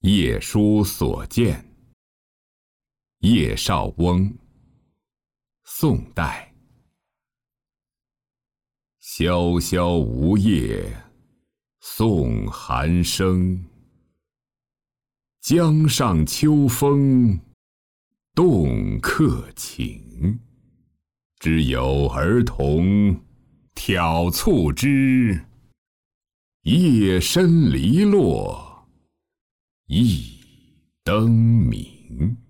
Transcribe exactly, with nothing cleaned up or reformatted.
夜书所见。叶绍翁，宋代。萧萧梧叶送寒声，江上秋风动客情。知有儿童挑促织，夜深篱落一灯明。